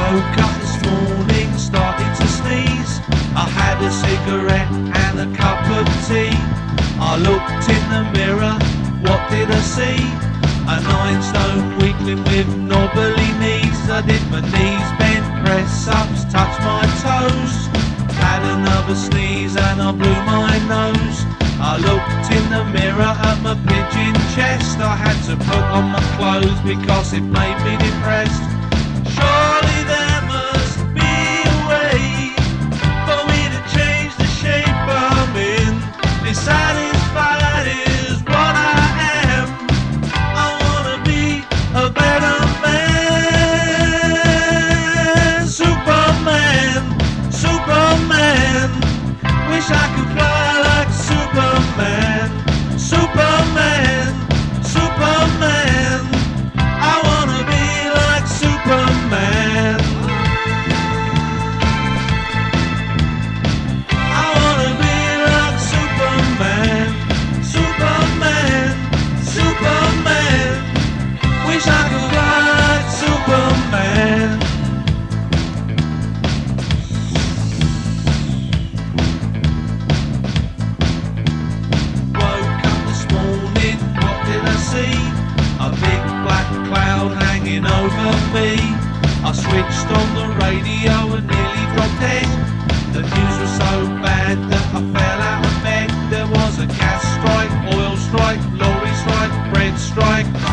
Woke up this morning, started to sneeze. I had a cigarette and a cup of tea. I looked in the mirror, what did I see? A 9-stone weakling with knobbly knees. I did my knees bend, press-ups, touch my toes. Had another sneeze and I blew my nose. I looked in the mirror at my pigeon chest. I had to put on my clothes because it made me depressed. Surely there must be a way for me to change the shape I'm in. Dissatisfied is what I am. I wanna be a better man. Superman, Superman. Wish I could fly like Superman. Superman, Superman. I wanna be like Superman. I wanna be like Superman. Superman, Superman. Wish I could fly like Superman. Woke up this morning, what did I see? A big black cloud hanging over me. I switched on the radio and nearly dropped dead. The news was so bad that I fell out of bed. There was a gas strike, oil strike, lorry strike, bread strike.